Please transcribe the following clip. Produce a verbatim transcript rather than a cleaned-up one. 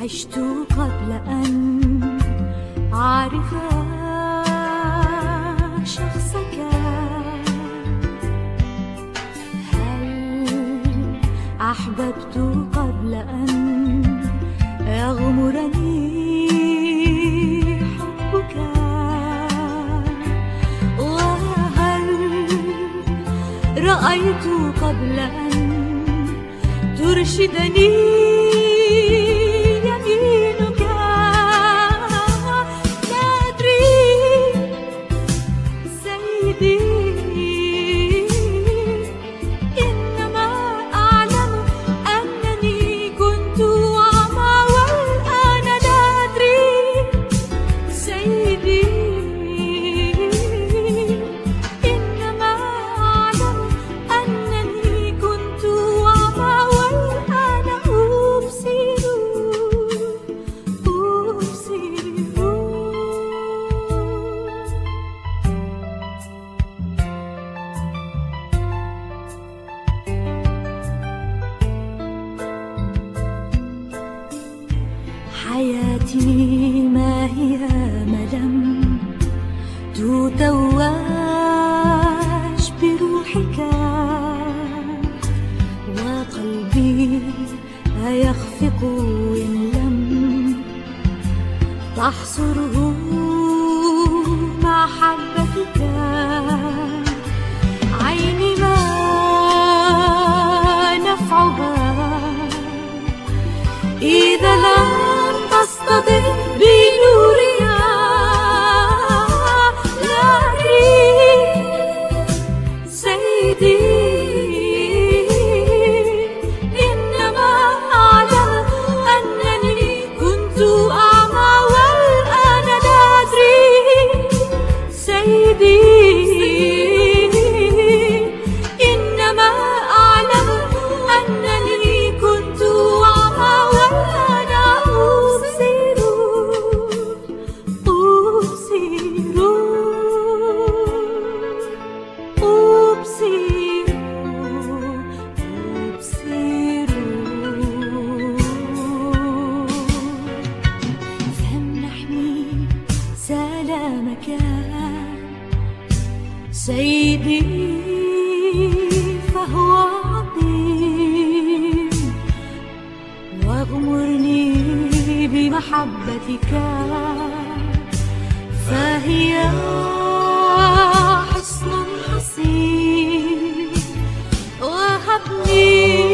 عشت قبل أن أعرف شخصك. هل أحببت قبل أن يغمرني حبك؟ وهل رأيت قبل أن ترشدني حياتي ما هي ما لم تتوج بروحك، وقلبي يخفق إن لم تحصره محبتك. عيني ما نفعها إذا لم تصطدم بنورها. لا أدري سيدي، إنما أعلم أنني كنت أعمى والآن لا أدري سيدي، إنما أعلم أنني كنت أعمى والآن أبصر أبصر أبصر أبصر. فامنحني سلامك سيدي، فهو عظيم، واغمرني بمحبتك فهي حصن حصين. وهبني